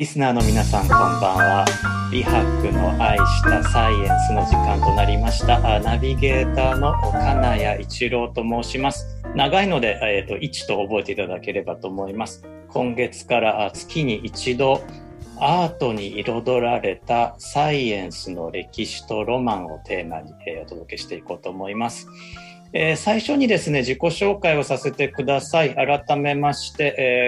リスナーの皆さん、こんばんは。李白の愛したサイエンスの時間となりました。ナビゲーターの金谷一郎と申します。長いので、一と覚えていただければと思います。今月から月に一度、アートに彩られたサイエンスの歴史とロマンをテーマに、お届けしていこうと思います。最初にですね、自己紹介をさせてください。改めまして、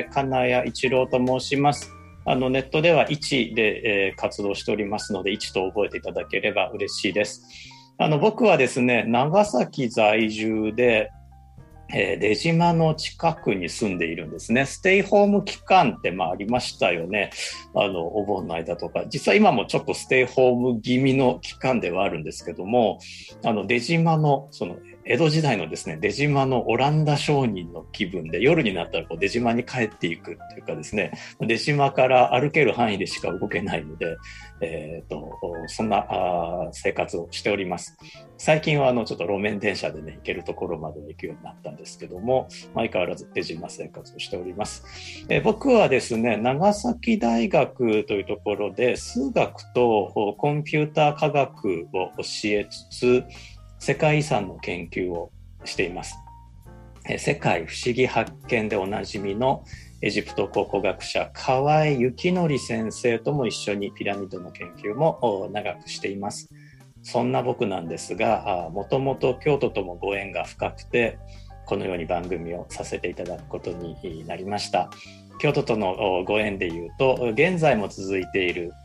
金谷一郎と申します。ネットでは一で、活動しておりますので、一と覚えていただければ嬉しいです。僕はですね、長崎在住で、出島の近くに住んでいるんですね。ステイホーム期間ってありましたよね。お盆の間とか。実は今もちょっとステイホーム気味の期間ではあるんですけども、出島の、江戸時代のですね、出島のオランダ商人の気分で、夜になったら出島に帰っていくというかですね、出島から歩ける範囲でしか動けないので、そんな生活をしております。最近はちょっと路面電車でね、行けるところまで行くようになったんですけども、相変わらず出島生活をしております。僕はですね、長崎大学というところで数学とコンピューター科学を教えつつ、世界遺産の研究をしています。世界不思議発見でおなじみのエジプト考古学者河合幸則先生とも一緒にピラミッドの研究も長くしています。そんな僕なんですが、もともと京都ともご縁が深くて、このように番組をさせていただくことになりました。京都とのご縁でいうと、現在も続いている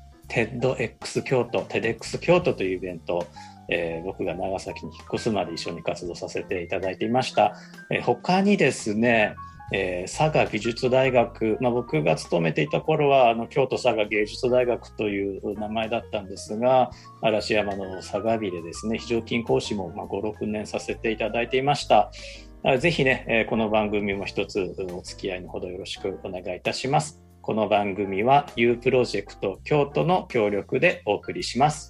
TEDx 京都、TEDx 京都というイベント、僕が長崎に引っ越すまで一緒に活動させていただいていました。他にですね、佐賀美術大学、僕が勤めていた頃は京都佐賀芸術大学という名前だったんですが、嵐山の佐賀美でですね、非常勤講師も5、6年させていただいていました。ぜひね、この番組も一つお付き合いのほどよろしくお願いいたします。この番組は U プロジェクト京都の協力でお送りします。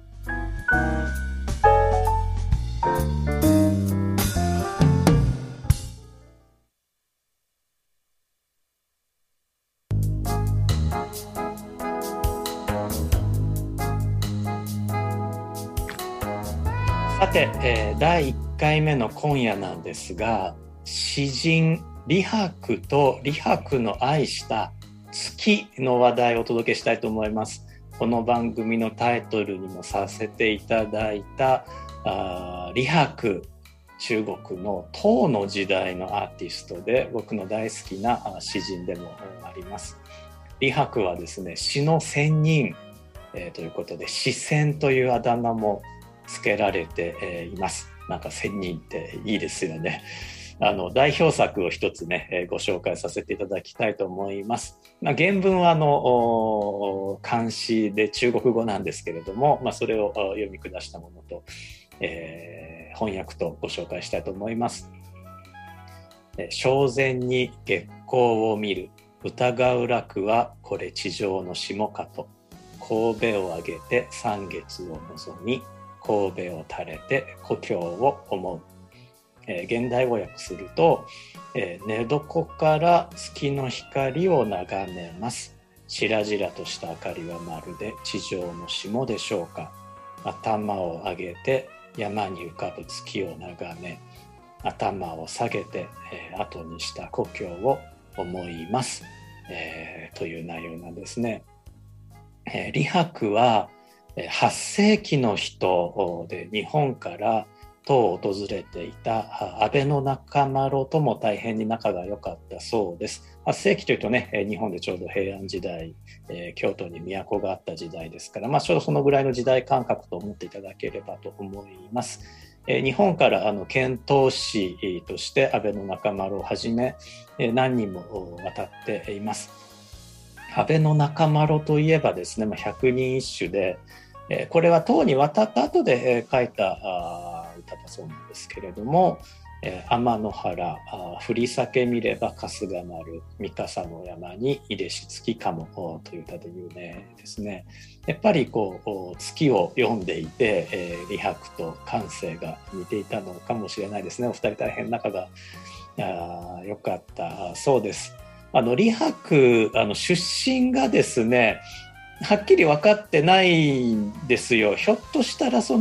さて、第1回目の今夜なんですが、詩人李白と李白の愛した月の話題をお届けしたいと思います。この番組のタイトルにもさせていただいた李白、中国の唐の時代のアーティストで僕の大好きな詩人でもあります。李白はですね、詩の仙人、ということで詩仙というあだ名もつけられています。なんか仙人っていいですよね。代表作を一つね、ご紹介させていただきたいと思います。原文は漢詩で中国語なんですけれども、それを読み下したものと、翻訳とご紹介したいと思います。正前に月光を見る、疑う楽はこれ地上の霜かと。神戸を上げて三月を望み、神戸を垂れて故郷を思う。現代語訳すると、寝床から月の光を眺めます。白々とした明かりはまるで地上の霜でしょうか。頭を上げて山に浮かぶ月を眺め、頭を下げて、後にした故郷を思います、という内容なんですね。李白は8世紀の人で日本から唐を訪れていた安倍仲麻呂とも大変に仲が良かったそうです。8世紀というとね、日本でちょうど平安時代、京都に都があった時代ですから、ちょうどそのぐらいの時代感覚と思っていただければと思います。日本から遣唐使として安倍仲麻呂をはじめ何人も渡っています。安倍仲麻呂といえばですね、百人一首で、これは唐に渡った後で書いた歌だそうなんですけれども、天の原降り裂け見れば春日丸、三笠の山に入れし月かもという歌で有名ですね。やっぱり月を読んでいて、李白と感性が似ていたのかもしれないですね。お二人大変仲が良かったそうです。 李白出身がですね、はっきり分かってないんですよ。ひょっとしたら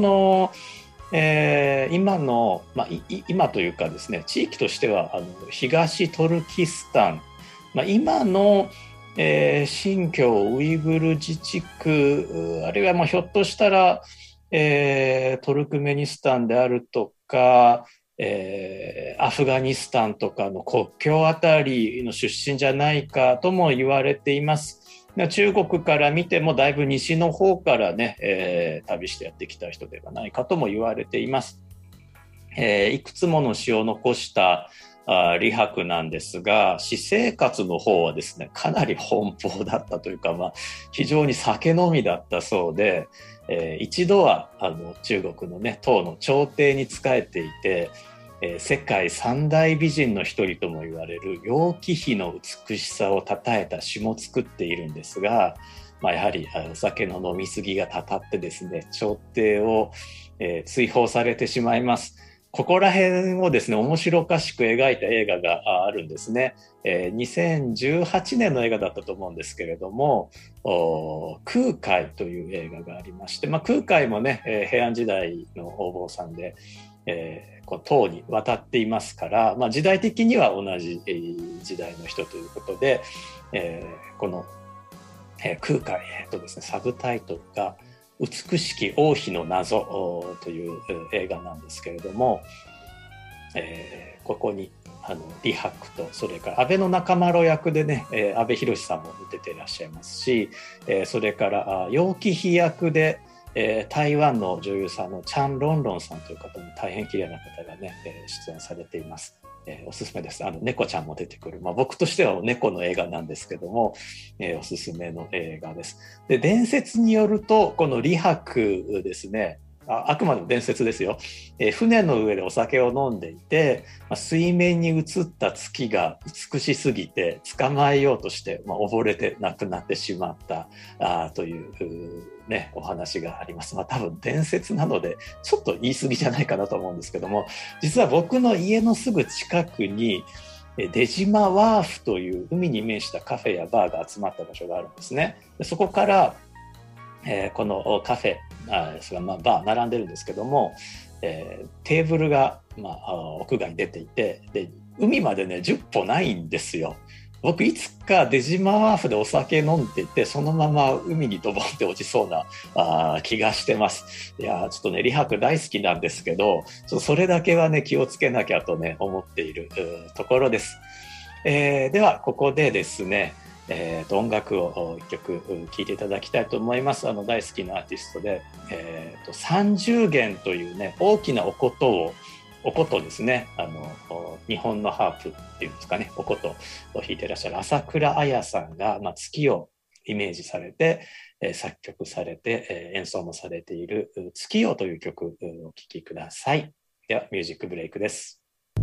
今の、今というかですね、地域としては東トルキスタン、今の、新疆ウイグル自治区、あるいはひょっとしたら、トルクメニスタンであるとか、アフガニスタンとかの国境あたりの出身じゃないかとも言われています。中国から見てもだいぶ西の方からね、旅してやってきた人ではないかとも言われています。いくつもの詩を残した李白なんですが、私生活の方はですね、かなり奔放だったというか、非常に酒飲みだったそうで、一度は中国のね、唐の朝廷に仕えていて、世界三大美人の一人とも言われる楊貴妃の美しさを称えた詩も作っているんですが、やはりお酒の飲み過ぎがたたってですね、朝廷を、追放されてしまいます。ここら辺をですね、面白おかしく描いた映画があるんですね。2018年の映画だったと思うんですけれども、空海という映画がありまして、空海もね、平安時代のお坊さんで、唐に渡っていますから、時代的には同じ時代の人ということで、この、空海とですね、サブタイトルが美しき王妃の謎という映画なんですけれども、ここに李白と、それから安倍の中丸役でね、阿部寛さんも出ていらっしゃいますし、それから楊貴妃役で台湾の女優さんのチャン・ロンロンさんという方も大変綺麗な方がね、出演されています。おすすめです。猫ちゃんも出てくる、僕としては猫の映画なんですけども、おすすめの映画です。で、伝説によると、この李白ですね、あくまでも伝説ですよ、船の上でお酒を飲んでいて、水面に映った月が美しすぎて捕まえようとして、溺れて亡くなってしまったというね、お話があります。多分伝説なのでちょっと言い過ぎじゃないかなと思うんですけども、実は僕の家のすぐ近くに出島ワーフという海に面したカフェやバーが集まった場所があるんですね。でそこから、このカフェそれはバー並んでるんですけども、テーブルが、屋外に出ていて、で海までね10歩ないんですよ。僕いつか出島ワーフでお酒飲んでてそのまま海にドボンって落ちそうな気がしてます。いやちょっとね李白大好きなんですけど、それだけはね気をつけなきゃとね思っているところです。ではここでですね、音楽を一曲聴いていただきたいと思います。大好きなアーティストで、30弦というね大きなお琴ですね、日本のハープっていうんですかね、お琴を弾いていらっしゃる朝倉彩さんが、月をイメージされて、作曲されて、演奏もされている月夜という曲をお聴きください。ではミュージックブレイクです。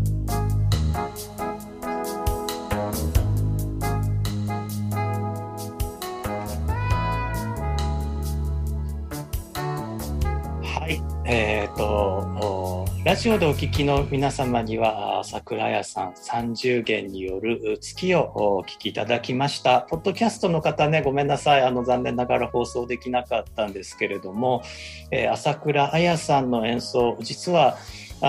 はい、ラジオでお聞きの皆様には桜屋さん30弦による月をお聞きいただきました。ポッドキャストの方ね、ごめんなさい、残念ながら放送できなかったんですけれども、朝倉彩さんの演奏、実は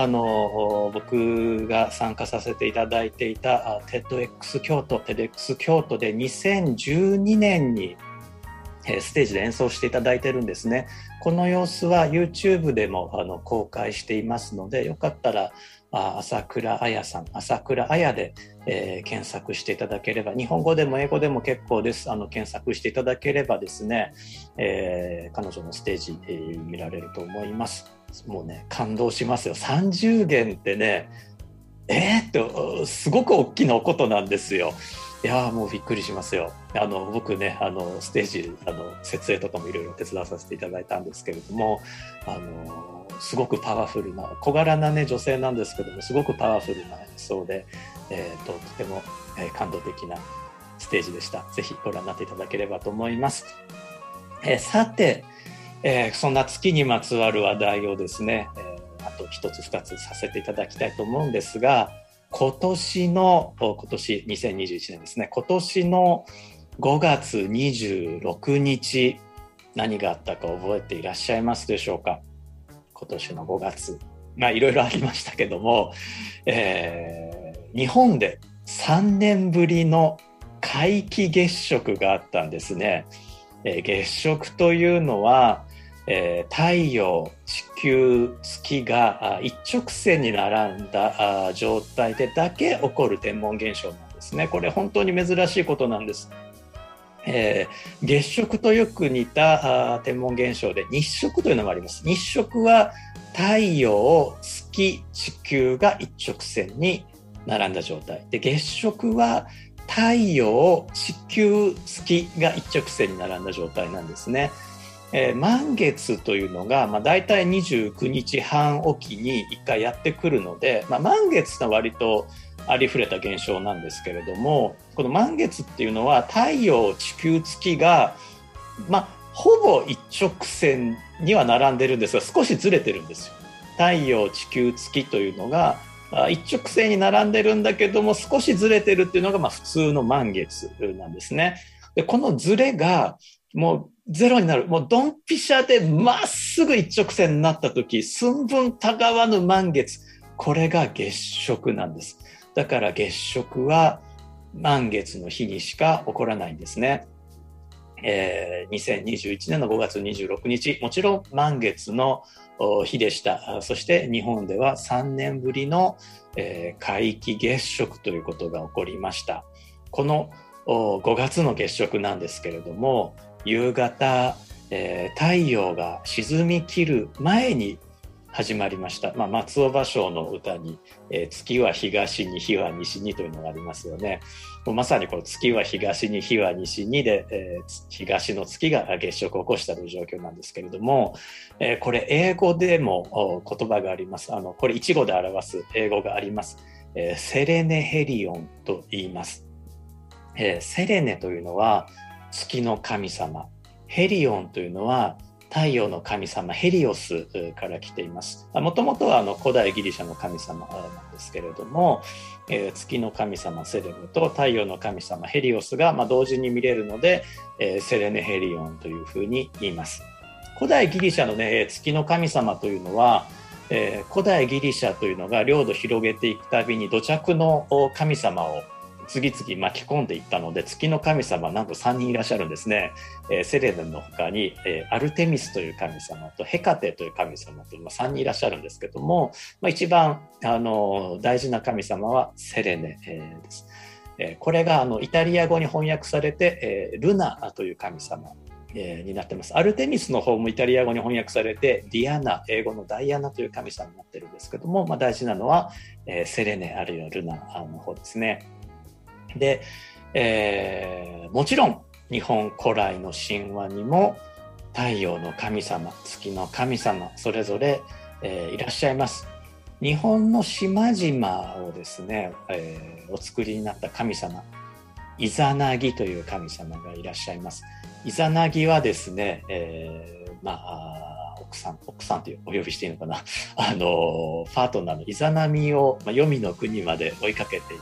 僕が参加させていただいていたTEDx 京都で2012年にステージで演奏していただいてるんですね。この様子は YouTube でも公開していますので、よかったら朝倉彩さん、朝倉彩で、検索していただければ、日本語でも英語でも結構です。検索していただければですね、彼女のステージ、見られると思います。もうね感動しますよ。30弦ってね、ってすごく大きなお琴なんですよ。いやもうびっくりしますよ。僕ねステージ設営とかもいろいろ手伝わさせていただいたんですけれども、すごくパワフルな小柄なね女性なんですけども、すごくパワフルな演奏で、とても、感動的なステージでした。ぜひご覧になっていただければと思います。さて、そんな月にまつわる話題をですね、あと一つ二つさせていただきたいと思うんですが、 今年2021年ですね、今年の5月26日、何があったか覚えていらっしゃいますでしょうか。今年の5月、いろいろありましたけども、日本で3年ぶりの皆既月食があったんですね。月食というのは、太陽、地球、月が一直線に並んだ状態でだけ起こる天文現象なんですね。これ本当に珍しいことなんです。月食とよく似た天文現象で日食というのがあります。日食は太陽、月、地球が一直線に並んだ状態で、月食は太陽、地球、月が一直線に並んだ状態なんですね。満月というのが、だいたい29日半おきに1回やってくるので、満月は割とありふれた現象なんですけれども、この満月っていうのは太陽、地球、月が、ほぼ一直線には並んでるんですが、少しずれてるんですよ。太陽、地球、月というのが一直線に並んでるんだけども、少しずれてるっていうのが普通の満月なんですね。で、このずれがもうゼロになる、もうドンピシャでまっすぐ一直線になった時、寸分たがわぬ満月、これが月食なんです。だから月食は満月の日にしか起こらないんですね。2021年の5月26日、もちろん満月の日でした。そして日本では3年ぶりの皆既月食ということが起こりました。この5月の月食なんですけれども、夕方、太陽が沈み切る前に始まりました。松尾芭蕉の歌に、月は東に日は西にというのがありますよね。まさにこの月は東に日は西にで、東の月が月食を起こしたという状況なんですけれども、これ英語でも言葉があります。これ一語で表す英語があります。セレネヘリオンと言います。セレネというのは月の神様、ヘリオンというのは太陽の神様ヘリオスから来ています。もともとは古代ギリシャの神様なんですけれども、月の神様セレネと太陽の神様ヘリオスが同時に見れるので、セレネヘリオンというふうに言います。古代ギリシャの、月の神様というのは、古代ギリシャというのが領土を広げていくたびに土着の神様を次々巻き込んでいったので、月の神様なんと3人いらっしゃるんですね。セレネの他に、アルテミスという神様とヘカテという神様と、3人いらっしゃるんですけども、一番大事な神様はセレネ、です。これがイタリア語に翻訳されて、ルナという神様になってます。アルテミスの方もイタリア語に翻訳されてディアナ、英語のダイアナという神様になってるんですけども、大事なのは、セレネあるいはルナの方ですね。で、もちろん日本古来の神話にも太陽の神様、月の神様それぞれ、いらっしゃいます。日本の島々をですね、お作りになった神様、イザナギという神様がいらっしゃいます。イザナギはですね、奥さんとお呼びしていいのかな、パートナーのイザナミを、黄泉の国まで追いかけていって、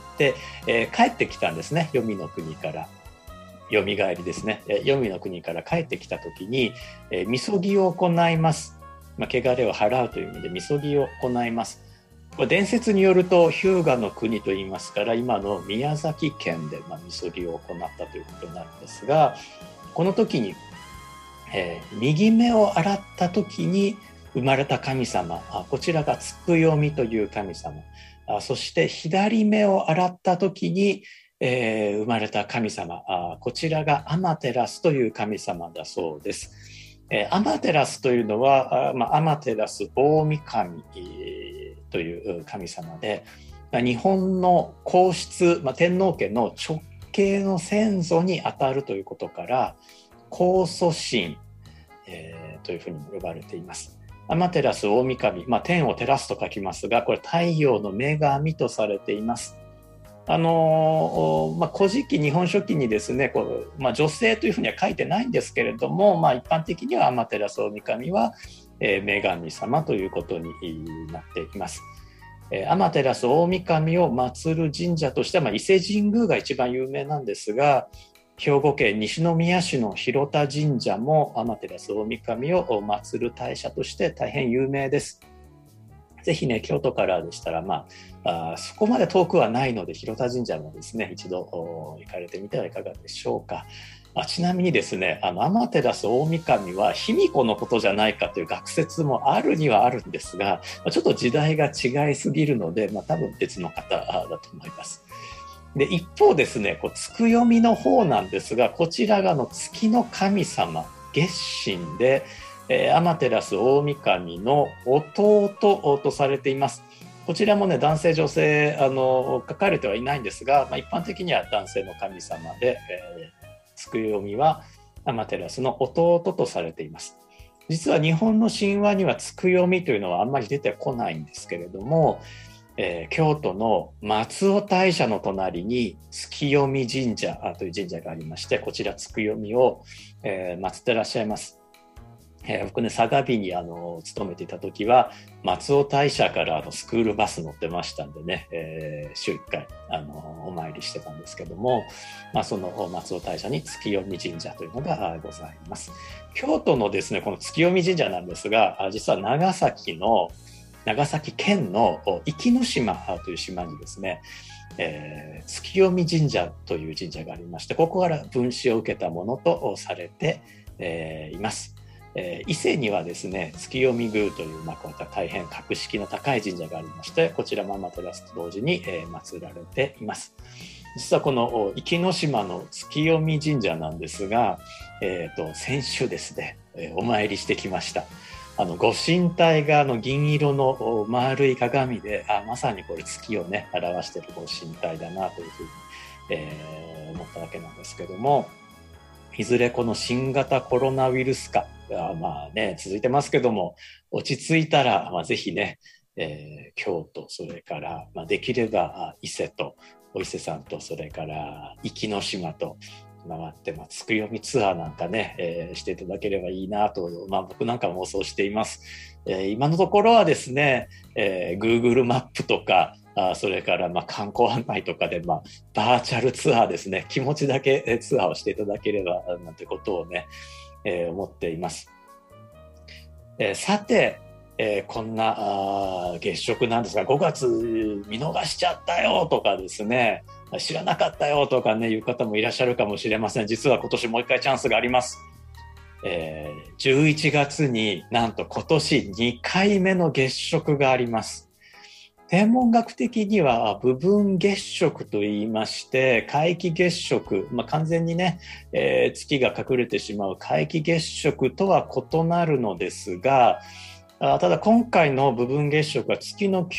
帰ってきたんですね。黄泉の国から蘇りですね。黄泉の国から帰ってきた時に、みそぎを行います。汚れを払うという意味でみそぎを行います。これ伝説によると日向の国と言いますから、今の宮崎県でみそぎを行ったということになるんですが、この時に右目を洗った時に生まれた神様、こちらがつくよみという神様、そして左目を洗った時に、生まれた神様、こちらがアマテラスという神様だそうです。アマテラスというのは、アマテラス大神という神様で、日本の皇室、天皇家の直系の先祖にあたるということから皇祖神、というふうに呼ばれています。アマテラス大神、天を照らすと書きますが、これ太陽の女神とされています。古事記、日本書紀にですね、女性というふうには書いてないんですけれども、一般的にはアマテラス大神は、女神様ということになっています。 天照大神を祀る神社としては、伊勢神宮が一番有名なんですが、兵庫県西宮市の広田神社も天照大神を祀る大社として大変有名です。ぜひね、京都からでしたら、そこまで遠くはないので、広田神社もですね、一度行かれてみてはいかがでしょうか。ちなみにですね、天照大神は卑弥呼のことじゃないかという学説もあるにはあるんですが、ちょっと時代が違いすぎるので、多分別の方だと思います。で、一方ですね、月読みの方なんですが、こちらが月の神様、月神で、天照大神の弟とされています。こちらもね、男性女性書かれてはいないんですが、一般的には男性の神様で、月読みは天照の弟とされています。実は日本の神話には月読みというのはあんまり出てこないんですけれども、京都の松尾大社の隣に月読神社という神社がありまして、こちら月読みを、祀ってらっしゃいます。僕ね、相模に勤めていた時は松尾大社からスクールバス乗ってましたんでね、週1回お参りしてたんですけども、その松尾大社に月読神社というのがございます。京都のですね、この月読神社なんですが、実は長崎県の壱岐島という島にですね、月読神社という神社がありまして、ここから分祀を受けたものとされて、います。伊勢にはですね、月読宮という、こういった大変格式の高い神社がありまして、こちらも天照と同時に、祀られています。実はこの壱岐島の月読神社なんですが、先週ですね、お参りしてきました。ご神体が銀色の丸い鏡で、まさにこれ月をね表しているご神体だなというふうに、思ったわけなんですけども、いずれこの新型コロナウイルス化が続いてますけども、落ち着いたら、ぜひね、京都、それからできれば伊勢とお伊勢さんと、それから壱岐島と回って、月読みツアーなんかね、していただければいいなと、僕なんか妄想しています。今のところはですね、Google マップとかそれから観光案内とかでバーチャルツアーですね、気持ちだけツアーをしていただければなんてことをね、思っています。さて、こんな月食なんですが、5月見逃しちゃったよとかですね、知らなかったよとかね、いう方もいらっしゃるかもしれません。実は今年もう一回チャンスがあります。11月になんと今年2回目の月食があります。天文学的には部分月食といいまして、皆既月食、完全にね、月が隠れてしまう皆既月食とは異なるのですが、ただ今回の部分月食は月の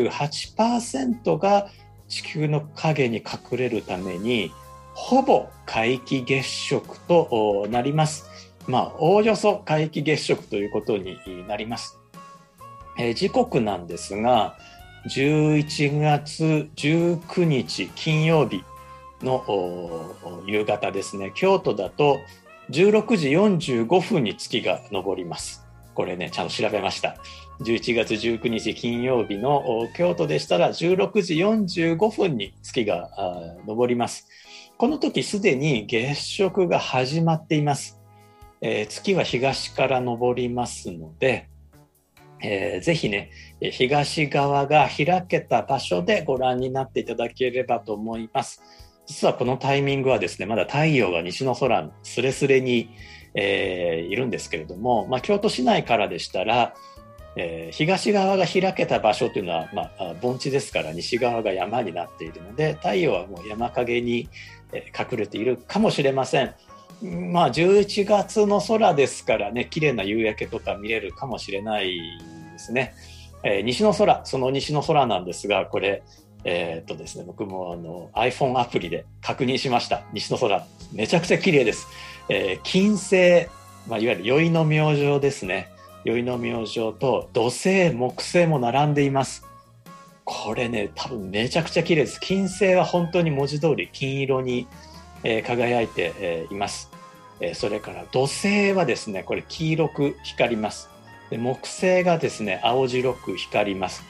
98% が地球の影に隠れるために、ほぼ皆既月食となります。おおよそ皆既月食ということになります。時刻なんですが、11月19日金曜日の夕方ですね。京都だと16時45分に月が昇ります。これね、ちゃんと調べました。11月19日金曜日の京都でしたら16時45分に月が昇ります。この時すでに月食が始まっています。月は東から昇りますので、ぜひね、東側が開けた場所でご覧になっていただければと思います。実はこのタイミングはですね、まだ太陽が西の空すれすれに、いるんですけれども、京都市内からでしたら、東側が開けた場所というのは、盆地ですから西側が山になっているので、太陽はもう山陰に隠れているかもしれません。11月の空ですからね、綺麗な夕焼けとか見れるかもしれないですね。西の空、その西の空なんですが、これ、ですね、僕もiPhone アプリで確認しました。西の空、めちゃくちゃ綺麗です。金星、いわゆる宵の明星ですね。宵の明星と土星、木星も並んでいます。これね、多分めちゃくちゃ綺麗です。金星は本当に文字通り金色に輝いています。それから土星はですね、これ黄色く光ります。で木星がですね、青白く光ります。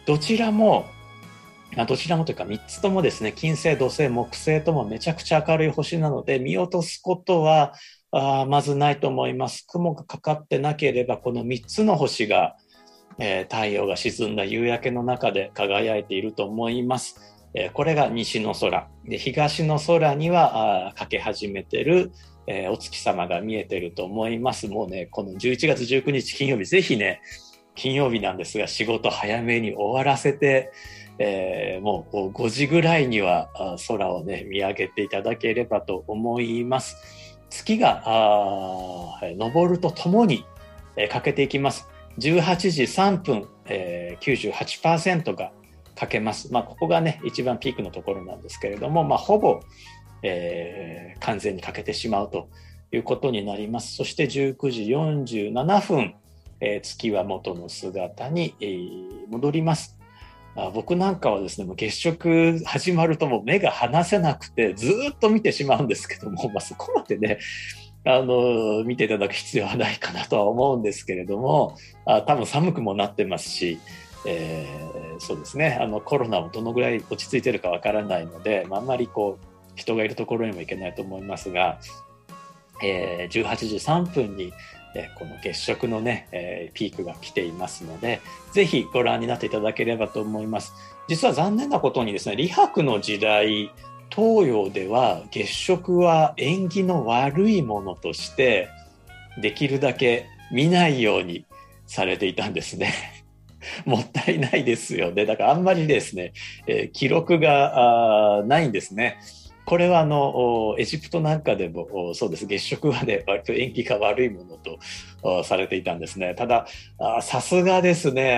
どちらもというか3つともですね、金星、土星、木星ともめちゃくちゃ明るい星なので、見落とすことはまずないと思います。雲がかかってなければ、この3つの星が、太陽が沈んだ夕焼けの中で輝いていると思います。これが西の空で、東の空にはかけ始めてる、お月様が見えてると思います。もうね、この11月19日金曜日、ぜひね、金曜日なんですが仕事早めに終わらせて、もう5時ぐらいには空をね見上げていただければと思います。月が昇るとともに欠けていきます。18時3分、98% が欠けます。ここがね一番ピークのところなんですけれども、ほぼ、完全に欠けてしまうということになります。そして19時47分、月は元の姿に、戻ります。僕なんかはですね、もう月食始まるともう目が離せなくてずっと見てしまうんですけども、そこまでね見ていただく必要はないかなとは思うんですけれども、多分寒くもなってますし、そうですね、コロナもどのぐらい落ち着いてるかわからないので、あんまり人がいるところにも行けないと思いますが、18時3分にこの月食のね、ピークが来ていますので、ぜひご覧になっていただければと思います。実は残念なことにですね、李白の時代、東洋では月食は縁起の悪いものとしてできるだけ見ないようにされていたんですね。もったいないですよね。だからあんまりですね、記録がないんですね。これはエジプトなんかでもそうです。月食はね割と縁起が悪いものとされていたんですね。たださすがですね、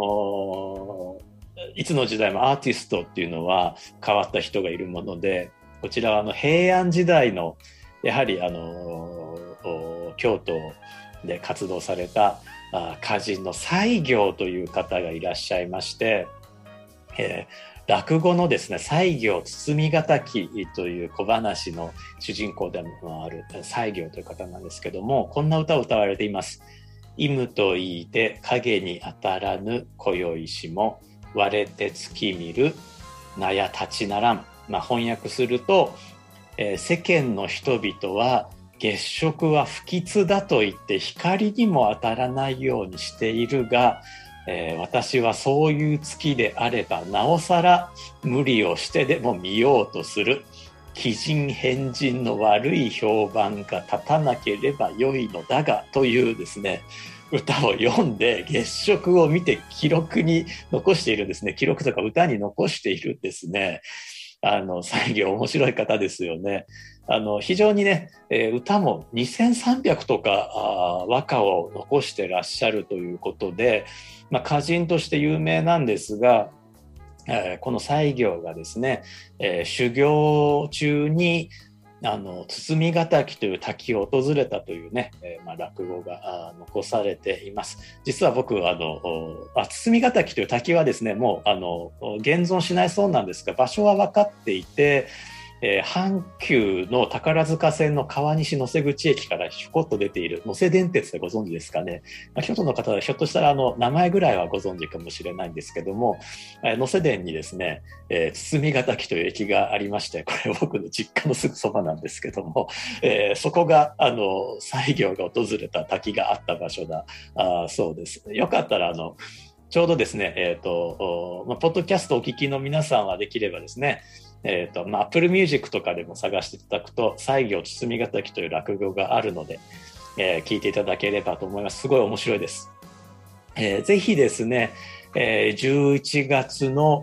いつの時代もアーティストっていうのは変わった人がいるもので、こちらは平安時代のやはり京都で活動された歌人の西行という方がいらっしゃいまして、落語のですね、西行包み敵という小話の主人公でもある西行という方なんですけども、こんな歌を歌われています。いむといいて影に当たらぬ今宵しも、割れて月見るなや立ちならん。翻訳すると、世間の人々は月食は不吉だと言って光にも当たらないようにしているが、私はそういう月であればなおさら無理をしてでも見ようとする。奇人変人の悪い評判が立たなければ良いのだが、というですね歌を読んで月食を見て記録に残しているんですね。記録とか歌に残しているんですね。西行面白い方ですよね。非常にね、歌も2300とか和歌を残してらっしゃるということで、歌人として有名なんですが、この西行がですね、修行中に包み敵という滝を訪れたというね、落語が残されています。実は僕包み敵という滝はですね、もう現存しないそうなんですが、場所は分かっていて、阪急の宝塚線の川西野瀬口駅からひょこっと出ている野瀬電鉄でご存知ですかね。京都の方はひょっとしたら名前ぐらいはご存知かもしれないんですけども、野瀬電にですね、包み敵という駅がありまして、これ僕の実家のすぐそばなんですけども、そこが西行が訪れた滝があった場所だそうです。よかったらちょうどですね、ポッドキャストをお聞きの皆さんはできればですね、Apple Music とかでも探していただくと西行包み敵という落語があるので、聞いていただければと思います。すごい面白いです。ぜひですね、11月の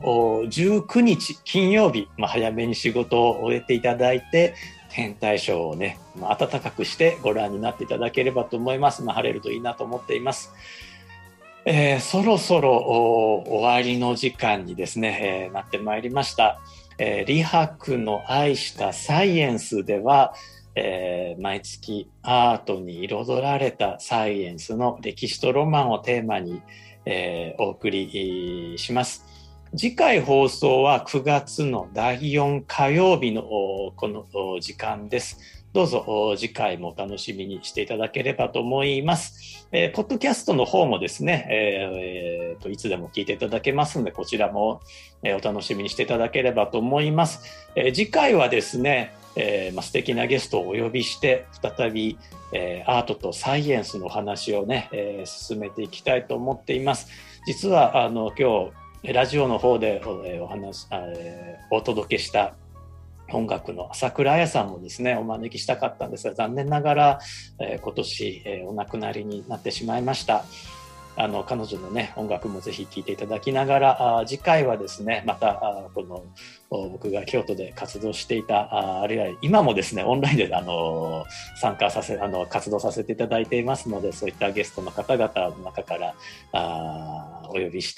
19日金曜日、早めに仕事を終えていただいて天体ショーをね、暖かくしてご覧になっていただければと思います。晴れるといいなと思っています。そろそろ終わりの時間にですね、なってまいりました。李白の愛したサイエンスでは、毎月アートに彩られたサイエンスの歴史とロマンをテーマに、お送りします。次回放送は9月の第4火曜日のこの時間です。 どうぞ次回も楽しみにしていただければと思います。ポッドキャストの方もですね、いつでも聞いていただけますので、こちらもお楽しみにしていただければと思います。次回はですね、素敵なゲストをお呼びして再び、アートとサイエンスの話をね、進めていきたいと思っています。実は今日ラジオの方でお届けした音楽の朝倉彩さんもですねお招きしたかったんですが、残念ながら、今年、お亡くなりになってしまいました。彼女のね音楽もぜひ聴いていただきながら、次回はですねまたこの僕が京都で活動していたあるいは今もですねオンラインで活動させていただいていますので、そういったゲストの方々の中からお呼びして、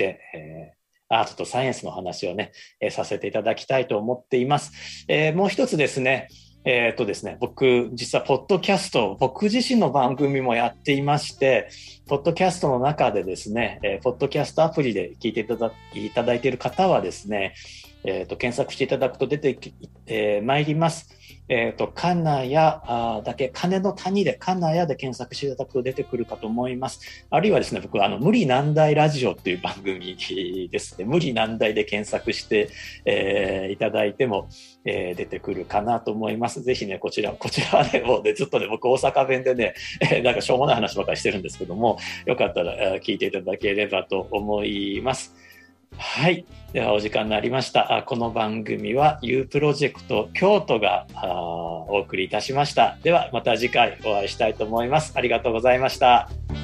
アートとサイエンスの話をね、させていただきたいと思っています。もう一つですね、僕実はポッドキャスト、僕自身の番組もやっていまして、ポッドキャストの中でですね、ポッドキャストアプリで聞いていただいている方はですね、検索していただくと出てまいります。金谷だけ、金の谷で金谷で検索していただくと出てくるかと思います。あるいはですね、僕無理難題ラジオっていう番組ですね、無理難題で検索して、いただいても、出てくるかなと思います。ぜひね、こちらはね、もうね、ずっとね、僕大阪弁でね、なんかしょうもない話ばかりしてるんですけども、よかったら聞いていただければと思います。はい。ではお時間になりました。この番組は U プロジェクト京都がお送りいたしました。ではまた次回お会いしたいと思います。ありがとうございました。